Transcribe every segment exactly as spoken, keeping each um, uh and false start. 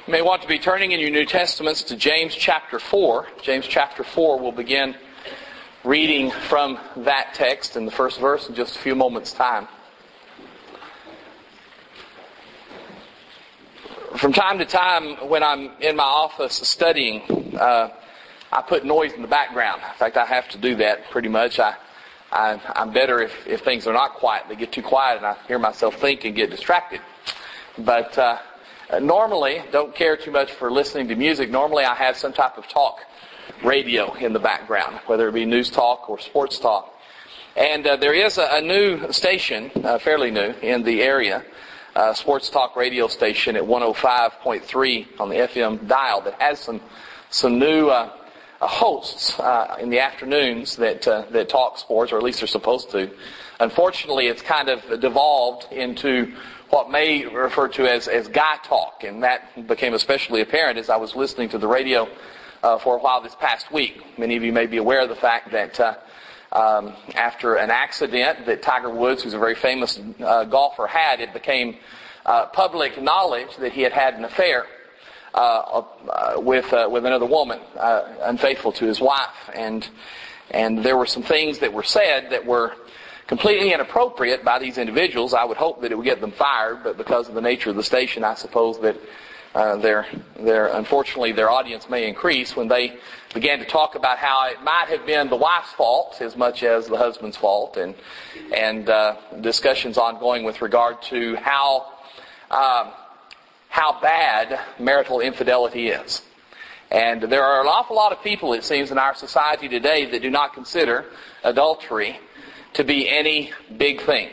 You may want to be turning in your New Testaments to James chapter four. James chapter four, we'll begin reading from that text in the first verse in just a few moments' time. From time to time, when I'm in my office studying, uh, I put noise in the background. In fact, I have to do that pretty much. I, I, I'm better if, if things are not quiet. They get too quiet and I hear myself think and get distracted. But uh, normally, don't care too much for listening to music. Normally, I have some type of talk radio in the background, whether it be news talk or sports talk. And uh, there is a, a new station, uh, fairly new, in the area, uh, sports talk radio station at one oh five point three on the F M dial that has some some new uh, uh, hosts uh, in the afternoons that uh, that talk sports, or at least they're supposed to. Unfortunately, it's kind of devolved into what may refer to as, as guy talk, and that became especially apparent as I was listening to the radio uh, for a while this past week. Many of you may be aware of the fact that uh, um, after an accident that Tiger Woods, who's a very famous uh, golfer, had, it became uh, public knowledge that he had had an affair uh, uh, with uh, with another woman, uh, unfaithful to his wife, and and there were some things that were said that were completely inappropriate by these individuals. I would hope that it would get them fired, but because of the nature of the station, I suppose that uh, their, their, unfortunately, their audience may increase when they began to talk about how it might have been the wife's fault as much as the husband's fault, and and uh, discussions ongoing with regard to how um, how bad marital infidelity is. And there are an awful lot of people, it seems, in our society today that do not consider adultery to be any big thing,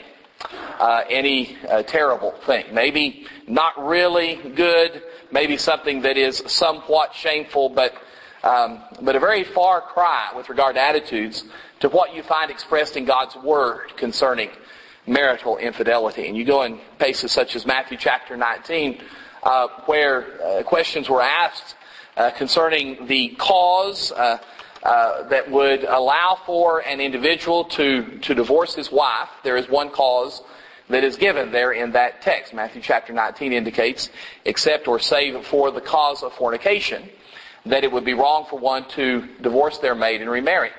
uh, any uh, terrible thing. Maybe not really good, maybe something that is somewhat shameful, but um, but a very far cry with regard to attitudes to what you find expressed in God's Word concerning marital infidelity. And you go in places such as Matthew chapter nineteen, uh, where uh, questions were asked uh, concerning the cause uh Uh, that would allow for an individual to, to divorce his wife. There is one cause that is given there in that text. Matthew chapter nineteen indicates, except or save for the cause of fornication, that it would be wrong for one to divorce their mate and remarry.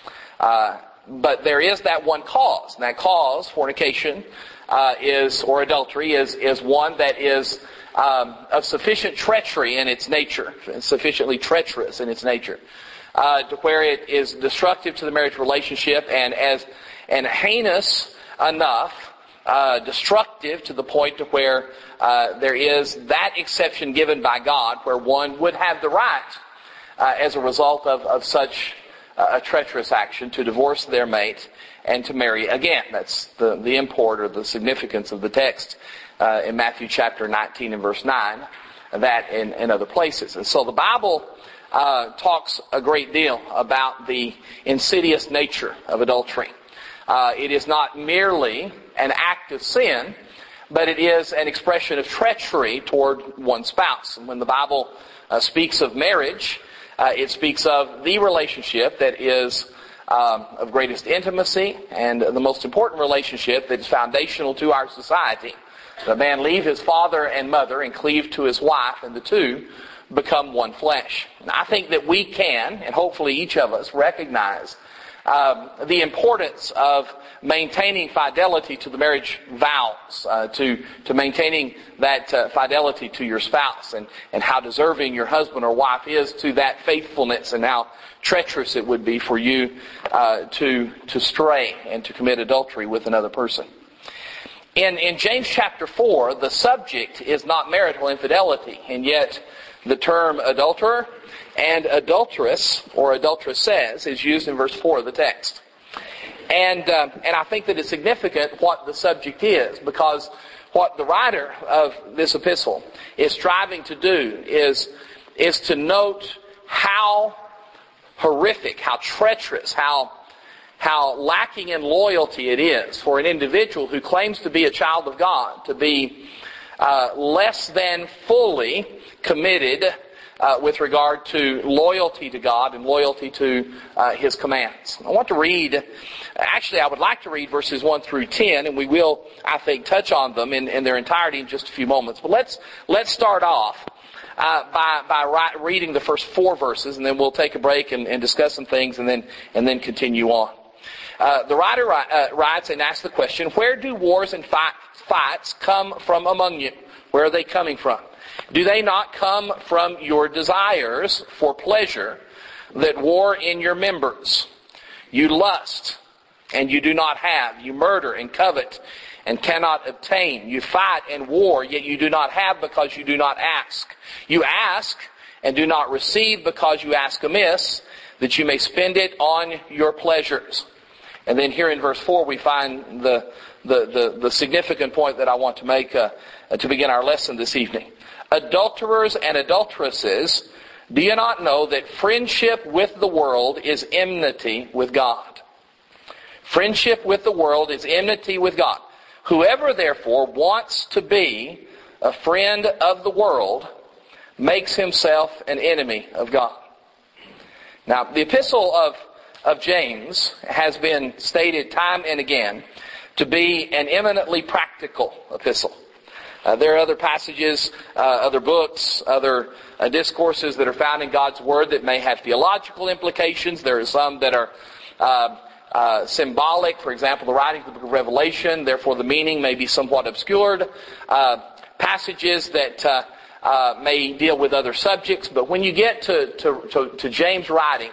Uh, but there is that one cause. And that cause, fornication, uh, is, or adultery, is, is one that is um, of sufficient treachery in its nature, sufficiently treacherous in its nature. Uh, to where it is destructive to the marriage relationship and as and heinous enough, uh, destructive to the point to where uh, there is that exception given by God where one would have the right, uh, as a result of, of such uh, a treacherous action, to divorce their mate and to marry again. That's the, the import or the significance of the text uh, in Matthew chapter nineteen and verse nine, that in, in other places. And so the Bible Uh, talks a great deal about the insidious nature of adultery. Uh, it is not merely an act of sin, but it is an expression of treachery toward one spouse. And when the Bible uh, speaks of marriage, uh, it speaks of the relationship that is um, of greatest intimacy and the most important relationship that is foundational to our society. The man leave his father and mother and cleave to his wife, and the two become one flesh. And I think that we can, and hopefully each of us, recognize um, the importance of maintaining fidelity to the marriage vows, uh, to to maintaining that uh, fidelity to your spouse, and, and how deserving your husband or wife is to that faithfulness, and how treacherous it would be for you uh, to to stray and to commit adultery with another person. In in James chapter four, the subject is not marital infidelity, and yet the term adulterer and adulteress, or adulteresses, is used in verse four of the text. And uh, and I think that it's significant what the subject is, because what the writer of this epistle is striving to do is, is to note how horrific, how treacherous, how, how lacking in loyalty it is for an individual who claims to be a child of God to be uh, less than fully committed uh, with regard to loyalty to God and loyalty to uh, His commands. I want to read, actually I would like to read verses one through ten, and we will, I think, touch on them in, in their entirety in just a few moments. But let's let's start off uh, by by ri- reading the first four verses, and then we'll take a break and, and discuss some things, and then and then continue on. Uh, the writer uh, writes and asks the question, where do wars and fight, fights come from among you? Where are they coming from? Do they not come from your desires for pleasure that war in your members? You lust, and you do not have. You murder and covet, and cannot obtain. You fight and war, yet you do not have because you do not ask. You ask, and do not receive because you ask amiss, that you may spend it on your pleasures. And then here in verse four we find the the, the, the significant point that I want to make uh, to begin our lesson this evening. Adulterers and adulteresses, do you not know that friendship with the world is enmity with God? Friendship with the world is enmity with God. Whoever therefore wants to be a friend of the world makes himself an enemy of God. Now, the epistle of of James has been stated time and again to be an eminently practical epistle. Uh, there are other passages, uh, other books, other uh, discourses that are found in God's Word that may have theological implications. There are some that are uh, uh, symbolic. For example, the writing of the book of Revelation, therefore the meaning may be somewhat obscured. Uh, passages that uh, uh, may deal with other subjects. But when you get to, to, to, to James' writing,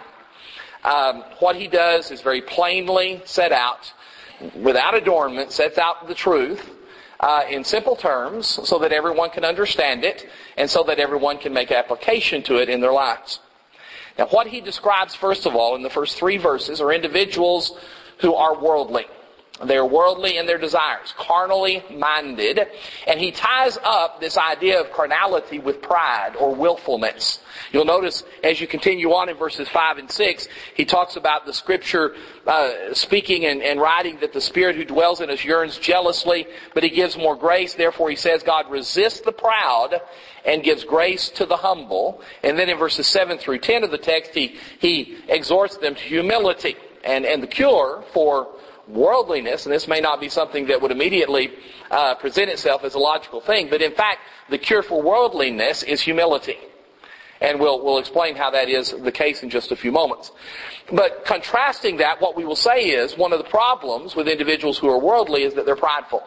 Um, what he does is very plainly set out, without adornment, sets out the truth uh, in simple terms so that everyone can understand it and so that everyone can make application to it in their lives. Now, what he describes, first of all, in the first three verses are individuals who are worldly. They are worldly in their desires, carnally minded. And he ties up this idea of carnality with pride or willfulness. You'll notice as you continue on in verses five and six, he talks about the Scripture uh, speaking and, and writing that the Spirit who dwells in us yearns jealously, but He gives more grace. Therefore, he says, God resists the proud and gives grace to the humble. And then in verses seven through ten of the text, he, he exhorts them to humility. And, and the cure for worldliness, and this may not be something that would immediately uh, present itself as a logical thing, but in fact, the cure for worldliness is humility. And we'll, we'll explain how that is the case in just a few moments. But contrasting that, what we will say is, one of the problems with individuals who are worldly is that they're prideful.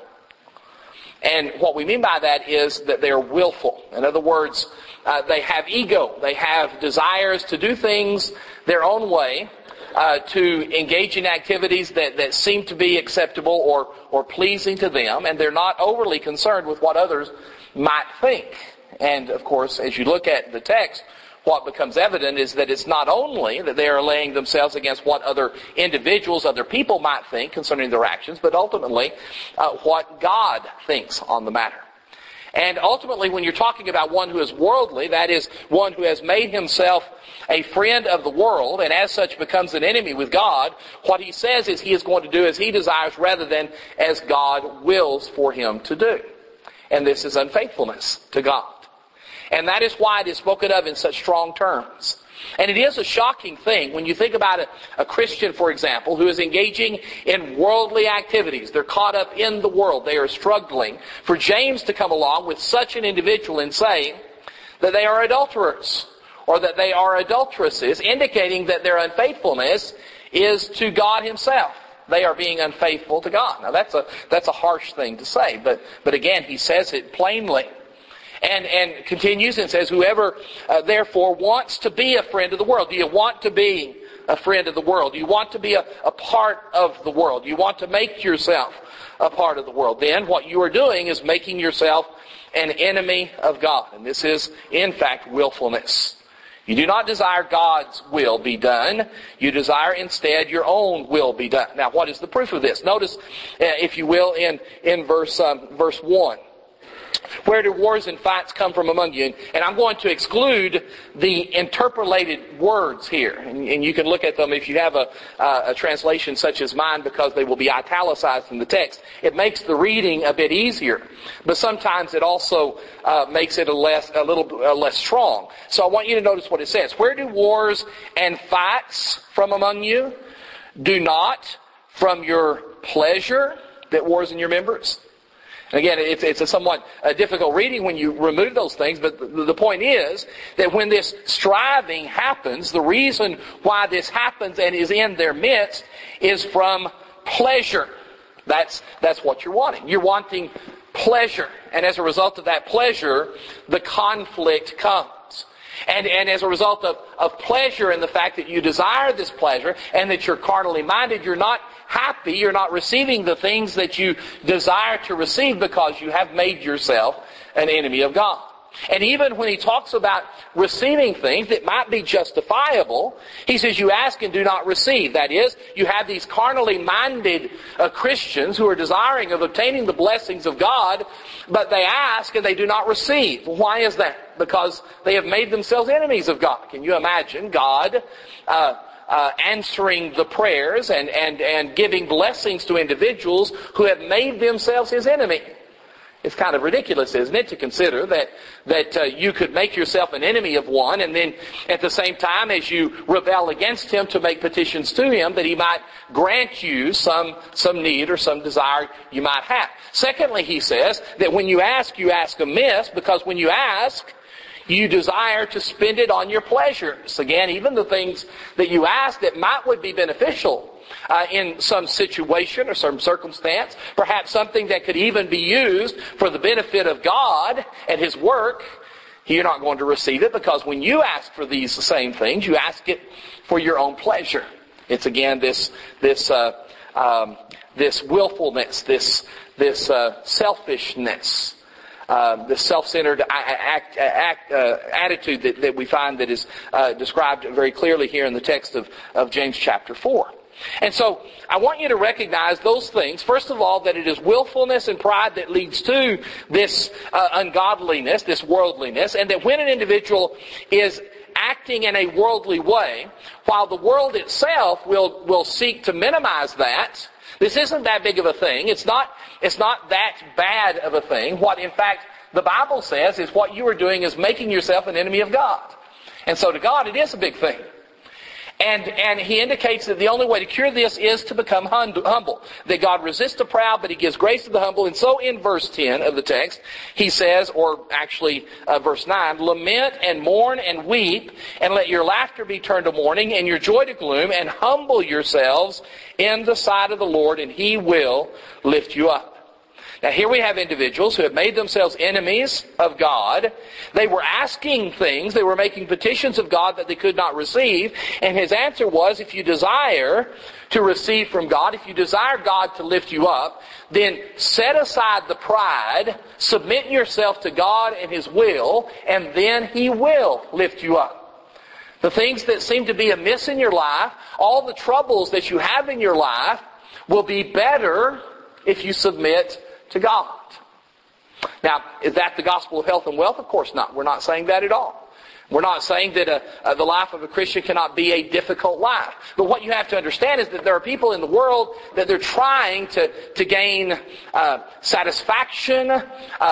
And what we mean by that is that they're willful. In other words, uh, they have ego. They have desires to do things their own way, Uh, to engage in activities that, that seem to be acceptable or, or pleasing to them, and they're not overly concerned with what others might think. And, of course, as you look at the text, what becomes evident is that it's not only that they are laying themselves against what other individuals, other people might think concerning their actions, but ultimately uh, what God thinks on the matter. And ultimately, when you're talking about one who is worldly, that is, one who has made himself a friend of the world, and as such becomes an enemy with God, what he says is he is going to do as he desires rather than as God wills for him to do. And this is unfaithfulness to God. And that is why it is spoken of in such strong terms. And it is a shocking thing when you think about a, a Christian, for example, who is engaging in worldly activities. They're caught up in the world. They are struggling. For James to come along with such an individual and say that they are adulterers or that they are adulteresses, indicating that their unfaithfulness is to God Himself. They are being unfaithful to God. Now that's a that's a harsh thing to say, but but again, he says it plainly. And and continues and says, whoever uh, therefore wants to be a friend of the world. Do you want to be a friend of the world? Do you want to be a, a part of the world? Do you want to make yourself a part of the world? Then what you are doing is making yourself an enemy of God. And this is, in fact, willfulness. You do not desire God's will be done. You desire instead your own will be done. Now, what is the proof of this? Notice, uh, if you will, in, in verse, um, verse one. Where do wars and fights come from among you? And, and I'm going to exclude the interpolated words here. And, and you can look at them if you have a, uh, a translation such as mine, because they will be italicized in the text. It makes the reading a bit easier. But sometimes it also uh, makes it a, less, a little uh, less strong. So I want you to notice what it says. Where do wars and fights from among you? Do not from your pleasure that wars in your members. And again, it's, it's a somewhat uh, difficult reading when you remove those things, but the, the point is that when this striving happens, the reason why this happens and is in their midst is from pleasure. That's, that's what you're wanting. You're wanting pleasure. And as a result of that pleasure, the conflict comes. And, and as a result of, of pleasure and the fact that you desire this pleasure and that you're carnally minded, you're not happy, you're not receiving the things that you desire to receive because you have made yourself an enemy of God. And even when he talks about receiving things that might be justifiable, he says you ask and do not receive. That is, you have these carnally minded uh, Christians who are desiring of obtaining the blessings of God, but they ask and they do not receive. Why is that? Because they have made themselves enemies of God. Can you imagine God uh, uh, answering the prayers and, and, and giving blessings to individuals who have made themselves his enemy? It's kind of ridiculous, isn't it, to consider that that uh, you could make yourself an enemy of one, and then at the same time as you rebel against him to make petitions to him, that he might grant you some some need or some desire you might have. Secondly, he says that when you ask, you ask amiss, because when you ask, you desire to spend it on your pleasures. Again, even the things that you ask that might would be beneficial Uh, in some situation or some circumstance, perhaps something that could even be used for the benefit of God and his work, you're not going to receive it, because when you ask for these same things, you ask it for your own pleasure. It's again this this uh, um, this willfulness, this this uh, selfishness, uh, the self-centered act, act, uh, attitude that, that we find that is uh, described very clearly here in the text of, of James chapter four. And so, I want you to recognize those things. First of all, that it is willfulness and pride that leads to this uh, ungodliness, this worldliness, and that when an individual is acting in a worldly way, while the world itself will, will seek to minimize that, this isn't that big of a thing. It's not, it's not that bad of a thing. What, in fact, the Bible says is what you are doing is making yourself an enemy of God. And so to God, it is a big thing. And, and he indicates that the only way to cure this is to become humble. That God resists the proud, but he gives grace to the humble. And so in verse ten of the text, he says, or actually uh, verse nine, lament and mourn and weep, and let your laughter be turned to mourning and your joy to gloom, and humble yourselves in the sight of the Lord, and he will lift you up. Now here we have individuals who have made themselves enemies of God. They were asking things, they were making petitions of God that they could not receive. And his answer was, if you desire to receive from God, if you desire God to lift you up, then set aside the pride, submit yourself to God and his will, and then he will lift you up. The things that seem to be amiss in your life, all the troubles that you have in your life, will be better if you submit to God. Now, is that the gospel of health and wealth? Of course not. We're not saying that at all. We're not saying that a, uh, the life of a Christian cannot be a difficult life. But what you have to understand is that there are people in the world that they're trying to, to gain uh, satisfaction, uh,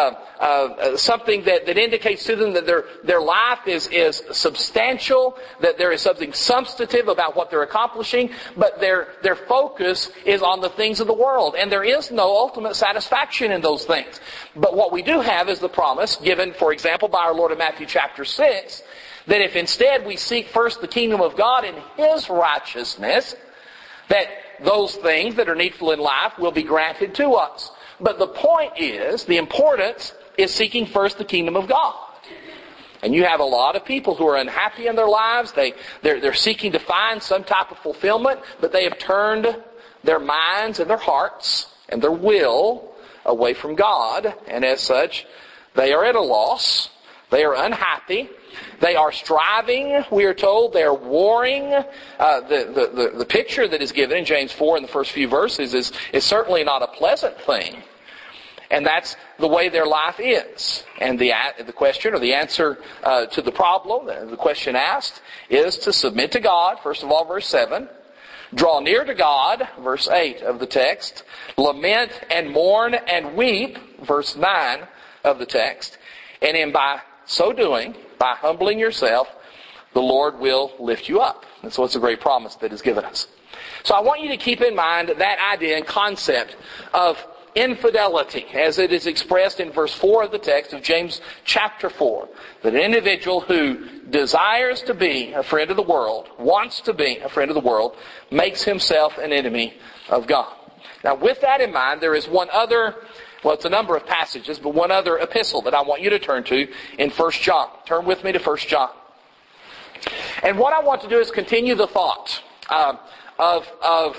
uh, something that, that indicates to them that their, their life is, is substantial, that there is something substantive about what they're accomplishing, but their, their focus is on the things of the world. And there is no ultimate satisfaction in those things. But what we do have is the promise given, for example, by our Lord in Matthew chapter six, that if instead we seek first the kingdom of God and his righteousness, that those things that are needful in life will be granted to us. But the point is, the importance is seeking first the kingdom of God. And you have a lot of people who are unhappy in their lives. They, they're, they're seeking to find some type of fulfillment, but they have turned their minds and their hearts and their will away from God. And as such, they are at a loss. They are unhappy. They are striving, we are told. They are warring. Uh, the, the, the, the picture that is given in James four in the first few verses is, is certainly not a pleasant thing. And that's the way their life is. And the the question or the answer uh, to the problem, the question asked, is to submit to God, first of all, verse seven. Draw near to God, verse eight of the text. Lament and mourn and weep, verse nine of the text. And in by so doing, by humbling yourself, the Lord will lift you up. And so it's a great promise that is given us. So I want you to keep in mind that idea and concept of infidelity, as it is expressed in verse four of the text of James chapter four. That an individual who desires to be a friend of the world, wants to be a friend of the world, makes himself an enemy of God. Now with that in mind, there is one other, well it's a number of passages, but one other epistle that I want you to turn to in First John. Turn with me to First John. And what I want to do is continue the thought uh, of, of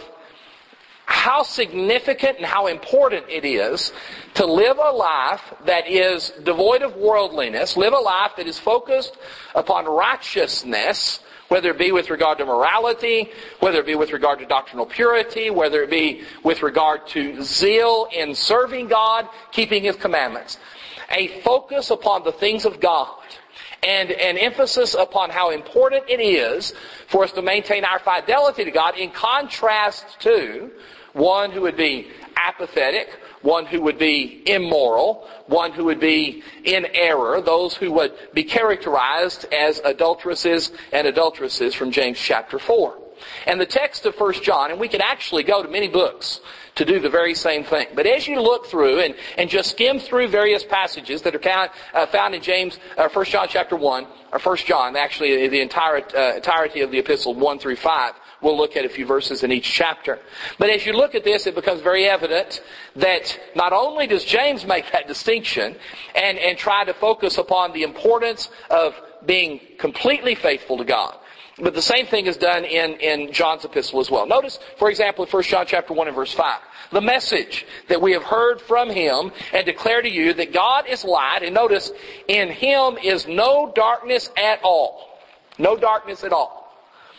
how significant and how important it is to live a life that is devoid of worldliness, live a life that is focused upon righteousness, whether it be with regard to morality, whether it be with regard to doctrinal purity, whether it be with regard to zeal in serving God, keeping His commandments. A focus upon the things of God. And an emphasis upon how important it is for us to maintain our fidelity to God in contrast to one who would be apathetic, one who would be immoral, one who would be in error, those who would be characterized as adulteresses and adulteresses from James chapter four. And the text of First John, and we could actually go to many books to do the very same thing. But as you look through and, and just skim through various passages that are count, uh, found in James, uh, First John chapter one, or First John, actually the entire uh, entirety of the epistle, one through five, we'll look at a few verses in each chapter. But as you look at this, it becomes very evident that not only does James make that distinction and, and try to focus upon the importance of being completely faithful to God, but the same thing is done in, in John's epistle as well. Notice, for example, in First John chapter one and verse five. The message that we have heard from Him and declare to you that God is light. And notice, in Him is no darkness at all. No darkness at all.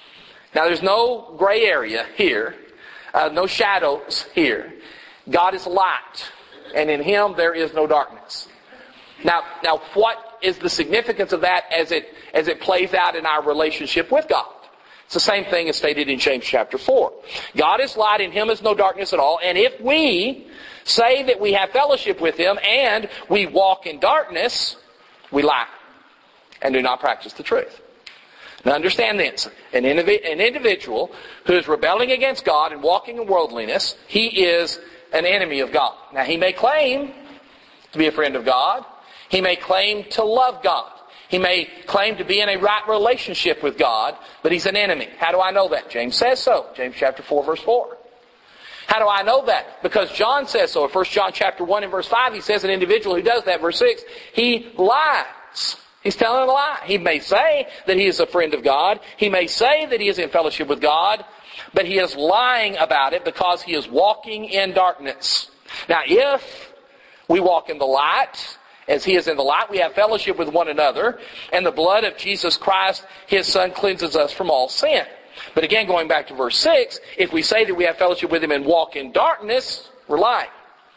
Now there's no gray area here. Uh, no shadows here. God is light. And in Him there is no darkness. Now, now what is the significance of that as it as it plays out in our relationship with God? It's the same thing as stated in James chapter four. God is light, in Him is no darkness at all. And if we say that we have fellowship with Him and we walk in darkness, we lie and do not practice the truth. Now understand this. An, indiv- an individual who is rebelling against God and walking in worldliness, he is an enemy of God. Now he may claim to be a friend of God. He may claim to love God. He may claim to be in a right relationship with God, but he's an enemy. How do I know that? James says so. James chapter four, verse four. How do I know that? Because John says so. In First John chapter one and verse five, he says an individual who does that, verse six, he lies. He's telling a lie. He may say that he is a friend of God. He may say that he is in fellowship with God, but he is lying about it because he is walking in darkness. Now, if we walk in the light, as He is in the light, we have fellowship with one another, and the blood of Jesus Christ, His Son, cleanses us from all sin. But again, going back to verse six, if we say that we have fellowship with Him and walk in darkness, we're lying.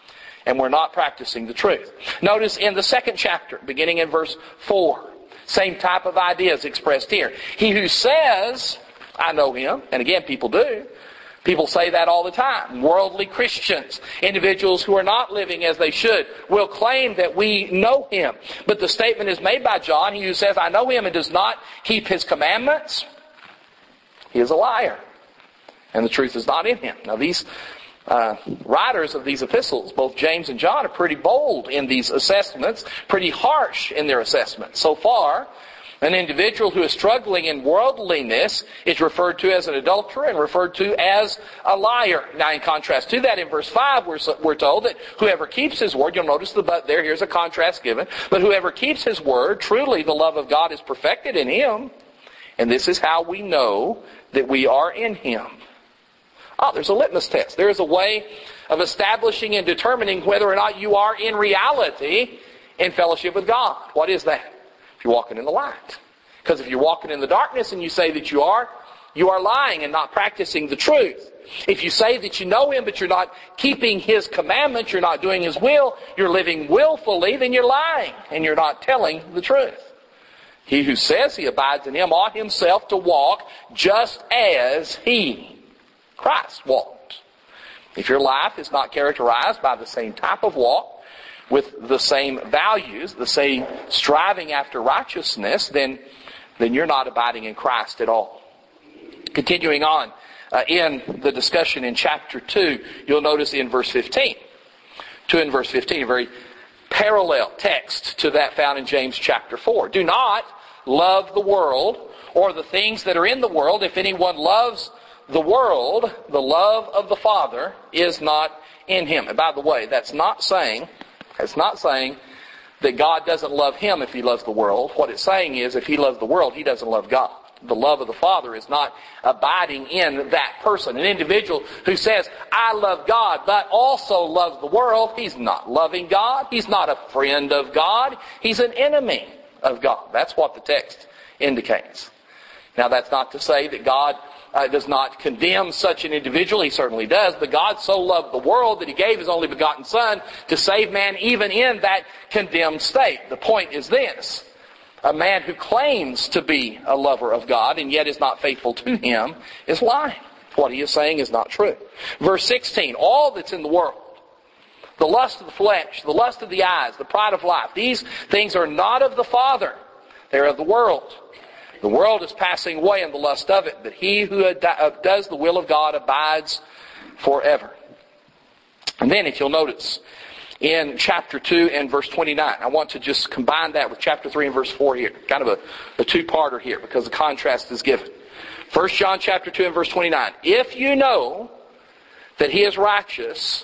And we're not practicing the truth. Notice in the second chapter, beginning in verse four, same type of ideas expressed here. He who says, I know Him, and again, people do. People say that all the time. Worldly Christians, individuals who are not living as they should, will claim that we know Him. But the statement is made by John, he who says, I know Him and does not keep His commandments, he is a liar. And the truth is not in him. Now these uh, writers of these epistles, both James and John, are pretty bold in these assessments, pretty harsh in their assessments. So far, an individual who is struggling in worldliness is referred to as an adulterer and referred to as a liar. Now, in contrast to that, in verse five, we're, we're told that whoever keeps His word, you'll notice the but there, here's a contrast given, but whoever keeps His word, truly the love of God is perfected in him, and this is how we know that we are in Him. Oh, there's a litmus test. There is a way of establishing and determining whether or not you are in reality in fellowship with God. What is that? If you're walking in the light. Because if you're walking in the darkness and you say that you are, you are lying and not practicing the truth. If you say that you know Him, but you're not keeping His commandments, you're not doing His will, you're living willfully, then you're lying and you're not telling the truth. He who says he abides in Him ought himself to walk just as He, Christ, walked. If your life is not characterized by the same type of walk, with the same values, the same striving after righteousness, then, then you're not abiding in Christ at all. Continuing on, uh, in the discussion in chapter two, you'll notice in verse fifteen. two in verse fifteen, a very parallel text to that found in James chapter four. Do not love the world or the things that are in the world. If anyone loves the world, the love of the Father is not in him. And by the way, that's not saying, it's not saying that God doesn't love him if he loves the world. What it's saying is if he loves the world, he doesn't love God. The love of the Father is not abiding in that person. An individual who says, I love God, but also loves the world, he's not loving God. He's not a friend of God. He's an enemy of God. That's what the text indicates. Now, that's not to say that God uh, does not condemn such an individual. He certainly does. But God so loved the world that He gave His only begotten Son to save man even in that condemned state. The point is this. A man who claims to be a lover of God and yet is not faithful to Him is lying. What he is saying is not true. Verse sixteen, all that's in the world, the lust of the flesh, the lust of the eyes, the pride of life, these things are not of the Father. They're of the world. The world is passing away in the lust of it, but he who does the will of God abides forever. And then if you'll notice, in chapter two and verse twenty-nine, I want to just combine that with chapter three and verse four here. Kind of a, a two-parter here because the contrast is given. First John chapter two and verse twenty-nine. If you know that He is righteous,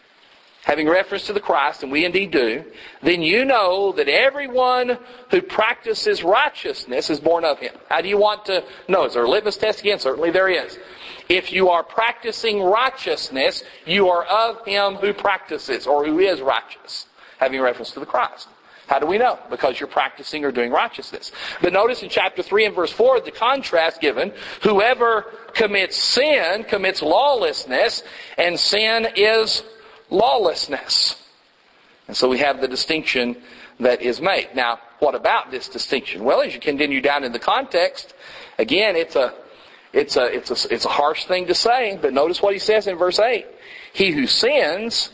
having reference to the Christ, and we indeed do, then you know that everyone who practices righteousness is born of Him. How do you want to know? Is there a litmus test again? Certainly there is. If you are practicing righteousness, you are of Him who practices, or who is righteous, having reference to the Christ. How do we know? Because you're practicing or doing righteousness. But notice in chapter three and verse four, the contrast given. Whoever commits sin commits lawlessness, and sin is lawlessness. And so we have the distinction that is made. Now, what about this distinction? Well, as you continue down in the context, again, it's a it's a it's a it's a harsh thing to say, but notice what he says in verse eight. He who sins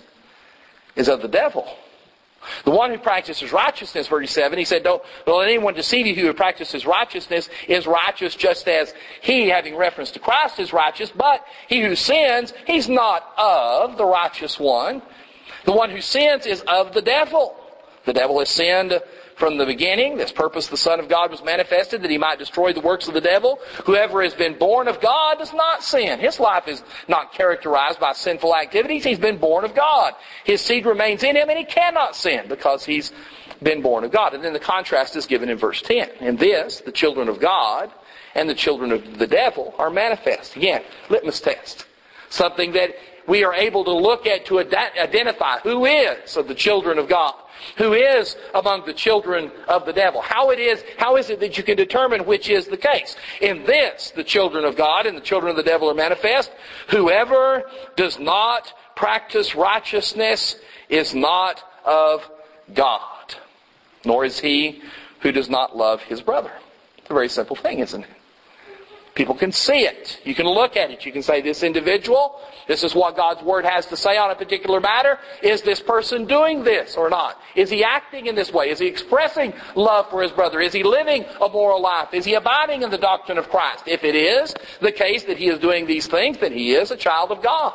is of the devil. The one who practices righteousness, verse seven, he said, don't, don't let anyone deceive you. Who practices righteousness is righteous just as he, having reference to Christ, is righteous. But he who sins, he's not of the righteous one. The one who sins is of the devil. The devil has sinned from the beginning. This purpose the Son of God was manifested, that He might destroy the works of the devil. Whoever has been born of God does not sin. His life is not characterized by sinful activities. He's been born of God. His seed remains in him, and he cannot sin because he's been born of God. And then the contrast is given in verse ten. In this, the children of God and the children of the devil are manifest. Again, litmus test. Something that we are able to look at to identify who is of the children of God, who is among the children of the devil. How it is, how is it that you can determine which is the case? In this, the children of God and the children of the devil are manifest. Whoever does not practice righteousness is not of God, nor is he who does not love his brother. It's a very simple thing, isn't it? People can see it. You can look at it. You can say, this individual, this is what God's Word has to say on a particular matter. Is this person doing this or not? Is he acting in this way? Is he expressing love for his brother? Is he living a moral life? Is he abiding in the doctrine of Christ? If it is the case that he is doing these things, then he is a child of God.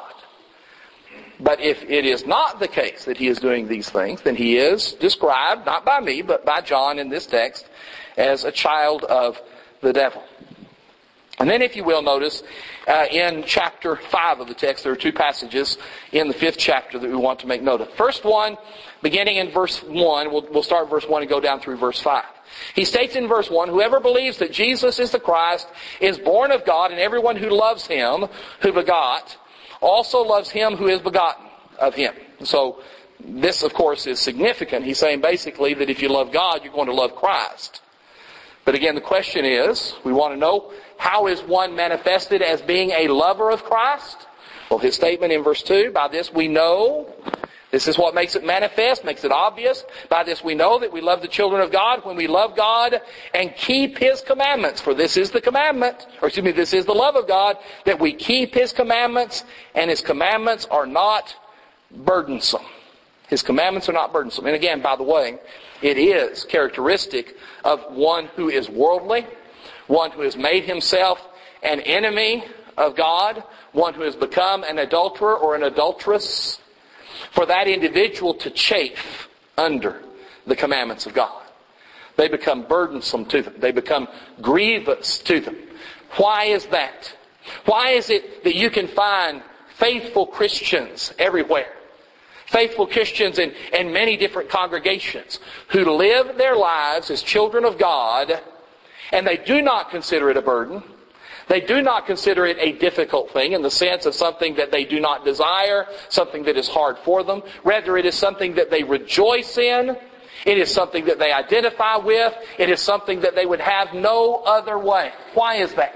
But if it is not the case that he is doing these things, then he is described, not by me, but by John in this text, as a child of the devil. And then, if you will, notice uh, in chapter five of the text, there are two passages in the fifth chapter that we want to make note of. First one, beginning in verse one, we'll, we'll start verse one and go down through verse five. He states in verse one, whoever believes that Jesus is the Christ is born of God, and everyone who loves Him, who begot, also loves Him who is begotten of Him. So, this, of course, is significant. He's saying basically that if you love God, you're going to love Christ. But again, the question is, we want to know, how is one manifested as being a lover of Christ? Well, his statement in verse two, by this we know, this is what makes it manifest, makes it obvious. By this we know that we love the children of God when we love God and keep His commandments. For this is the commandment, or excuse me, this is the love of God, that we keep His commandments, and His commandments are not burdensome. His commandments are not burdensome. And again, by the way, it is characteristic of one who is worldly, one who has made himself an enemy of God, one who has become an adulterer or an adulteress, for that individual to chafe under the commandments of God. They become burdensome to them. They become grievous to them. Why is that? Why is it that you can find faithful Christians everywhere? Faithful Christians in, in many different congregations who live their lives as children of God, and they do not consider it a burden. They do not consider it a difficult thing in the sense of something that they do not desire, something that is hard for them. Rather, it is something that they rejoice in. It is something that they identify with. It is something that they would have no other way. Why is that?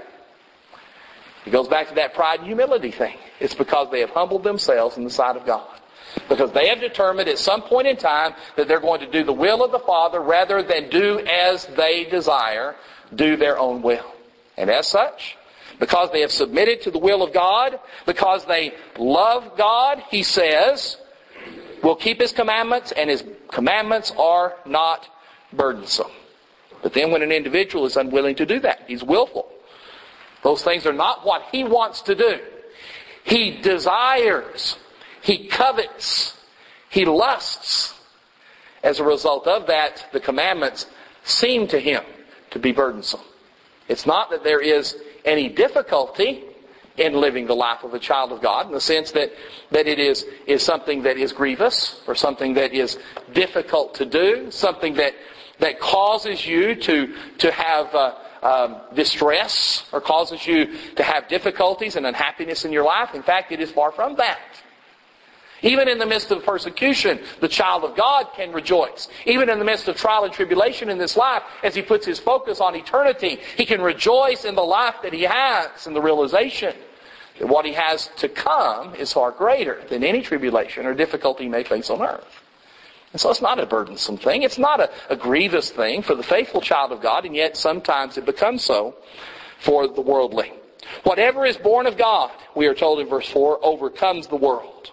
It goes back to that pride and humility thing. It's because they have humbled themselves in the sight of God. Because they have determined at some point in time that they're going to do the will of the Father rather than do as they desire, do their own will. And as such, because they have submitted to the will of God, because they love God, He says, will keep His commandments, and His commandments are not burdensome. But then when an individual is unwilling to do that, he's willful. Those things are not what he wants to do. He desires, he covets, he lusts. As a result of that, the commandments seem to him to be burdensome. It's not that there is any difficulty in living the life of a child of God, in the sense that, that it is, is something that is grievous, or something that is difficult to do, something that, that causes you to, to have uh, um, distress, or causes you to have difficulties and unhappiness in your life. In fact, it is far from that. Even in the midst of persecution, the child of God can rejoice. Even in the midst of trial and tribulation in this life, as he puts his focus on eternity, he can rejoice in the life that he has, and the realization that what he has to come is far greater than any tribulation or difficulty he may face on earth. And so it's not a burdensome thing. It's not a, a grievous thing for the faithful child of God, and yet sometimes it becomes so for the worldly. Whatever is born of God, we are told in verse four, overcomes the world.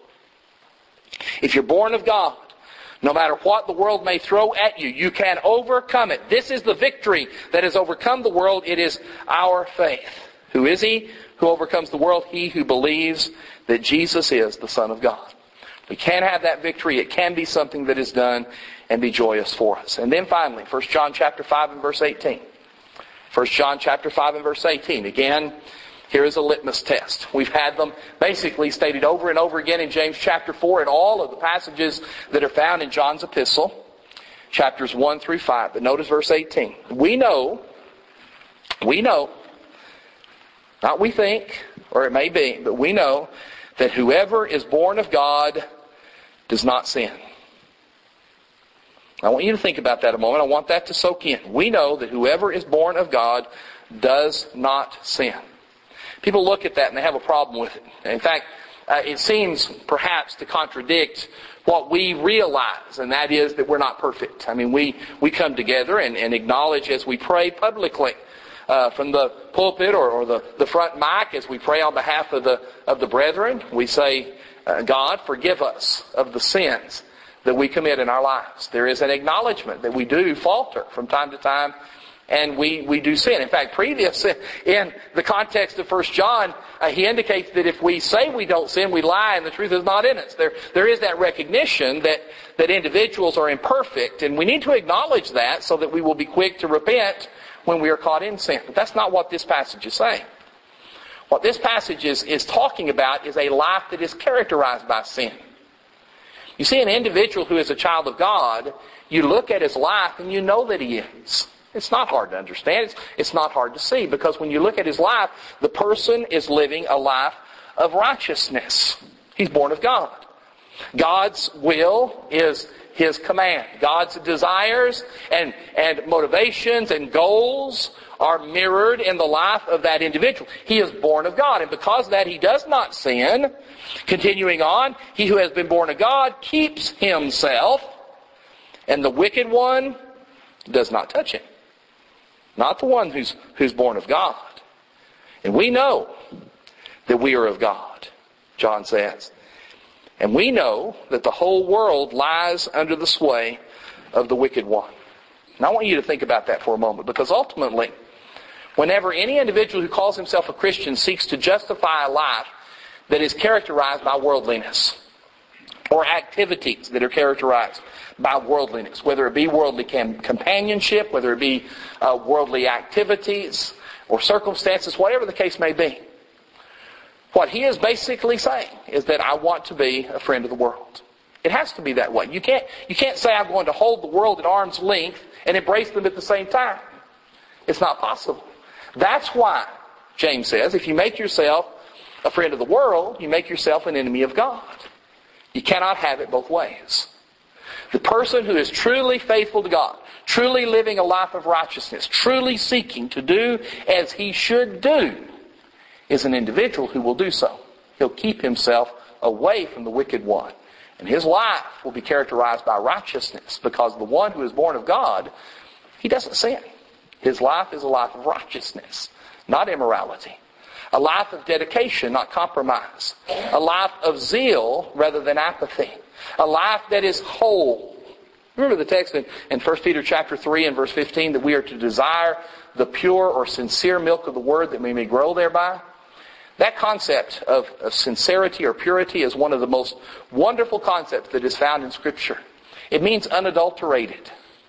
If you're born of God, no matter what the world may throw at you, you can overcome it. This is the victory that has overcome the world. It is our faith. Who is He who overcomes the world? He who believes that Jesus is the Son of God. We can have that victory. It can be something that is done and be joyous for us. And then finally, First John chapter five and verse eighteen. First John chapter five and verse eighteen. Again, here is a litmus test. We've had them basically stated over and over again in James chapter four and all of the passages that are found in John's epistle, chapters one through five. But notice verse eighteen. We know, we know, not we think, or it may be, but we know that whoever is born of God does not sin. I want you to think about that a moment. I want that to soak in. We know that whoever is born of God does not sin. People look at that and they have a problem with it. In fact, uh, it seems perhaps to contradict what we realize, and that is that we're not perfect. I mean, we, we come together and, and acknowledge as we pray publicly uh, from the pulpit or, or the, the front mic, as we pray on behalf of the, of the brethren, we say, uh, God, forgive us of the sins that we commit in our lives. There is an acknowledgement that we do falter from time to time, and we, we do sin. In fact, previous in the context of First John, uh, he indicates that if we say we don't sin, we lie and the truth is not in us. There, there is that recognition that, that individuals are imperfect, and we need to acknowledge that so that we will be quick to repent when we are caught in sin. But that's not what this passage is saying. What this passage is, is talking about is a life that is characterized by sin. You see, an individual who is a child of God, you look at his life and you know that he is. It's not hard to understand. It's, it's not hard to see, because when you look at his life, the person is living a life of righteousness. He's born of God. God's will is His command. God's desires and, and motivations and goals are mirrored in the life of that individual. He is born of God, and because of that he does not sin. Continuing on, he who has been born of God keeps himself, and the wicked one does not touch him. Not the one who's, who's born of God. And we know that we are of God, John says. And we know that the whole world lies under the sway of the wicked one. And I want you to think about that for a moment, because ultimately, whenever any individual who calls himself a Christian seeks to justify a life that is characterized by worldliness, or activities that are characterized by worldliness, whether it be worldly companionship, whether it be uh, worldly activities or circumstances, whatever the case may be, what he is basically saying is that I want to be a friend of the world. It has to be that way. You can't, you can't say I'm going to hold the world at arm's length and embrace them at the same time. It's not possible. That's why, James says, if you make yourself a friend of the world, you make yourself an enemy of God. You cannot have it both ways. The person who is truly faithful to God, truly living a life of righteousness, truly seeking to do as he should do, is an individual who will do so. He'll keep himself away from the wicked one. And his life will be characterized by righteousness, because the one who is born of God, he doesn't sin. His life is a life of righteousness, not immorality. A life of dedication, not compromise. A life of zeal rather than apathy. A life that is whole. Remember the text in, in First Peter chapter three and verse fifteen, that we are to desire the pure or sincere milk of the Word that we may grow thereby? That concept of, of sincerity or purity is one of the most wonderful concepts that is found in Scripture. It means unadulterated.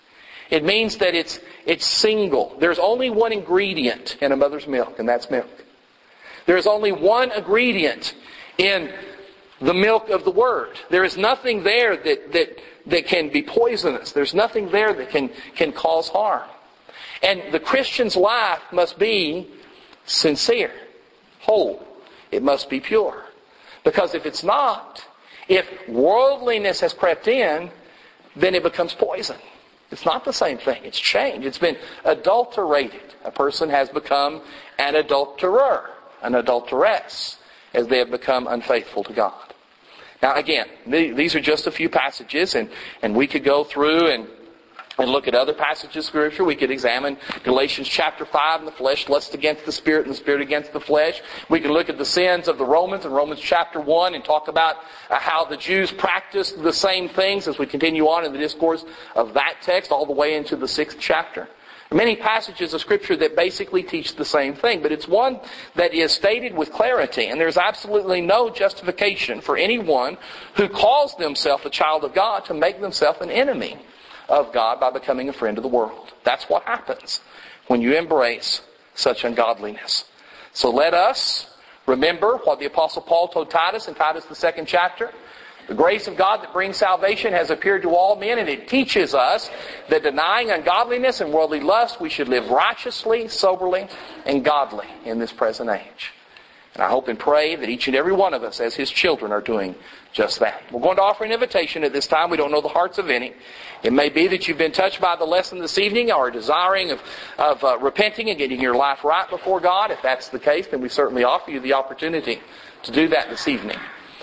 It means that it's, it's single. There's only one ingredient in a mother's milk, and that's milk. There's only one ingredient in the milk of the Word. There is nothing there that, that, that can be poisonous. There's nothing there that can, can cause harm. And the Christian's life must be sincere, whole. It must be pure. Because if it's not, if worldliness has crept in, then it becomes poison. It's not the same thing. It's changed. It's been adulterated. A person has become an adulterer, an adulteress, as they have become unfaithful to God. Now again, these are just a few passages, and, and we could go through and, and look at other passages of Scripture. We could examine Galatians chapter five, and the flesh lusts against the Spirit, and the Spirit against the flesh. We could look at the sins of the Romans in Romans chapter one and talk about uh, how the Jews practiced the same things as we continue on in the discourse of that text all the way into the sixth chapter. Many passages of Scripture that basically teach the same thing, but it's one that is stated with clarity, and there's absolutely no justification for anyone who calls themselves a child of God to make themselves an enemy of God by becoming a friend of the world. That's what happens when you embrace such ungodliness. So let us remember what the Apostle Paul told Titus in Titus the second chapter. The grace of God that brings salvation has appeared to all men, and it teaches us that denying ungodliness and worldly lust, we should live righteously, soberly, and godly in this present age. And I hope and pray that each and every one of us as His children are doing just that. We're going to offer an invitation at this time. We don't know the hearts of any. It may be that you've been touched by the lesson this evening, or desiring of, of uh, repenting and getting your life right before God. If that's the case, then we certainly offer you the opportunity to do that this evening.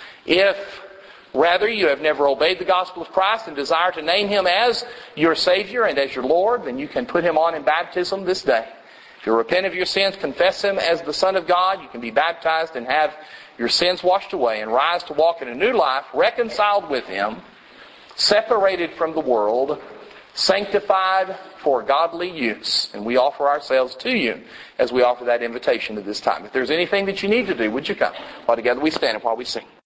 If rather you have never obeyed the gospel of Christ and desire to name Him as your Savior and as your Lord, then you can put Him on in baptism this day. If you repent of your sins, confess Him as the Son of God, you can be baptized and have your sins washed away and rise to walk in a new life, reconciled with Him, separated from the world, sanctified for godly use. And we offer ourselves to you as we offer that invitation at this time. If there's anything that you need to do, would you come? While together we stand and while we sing.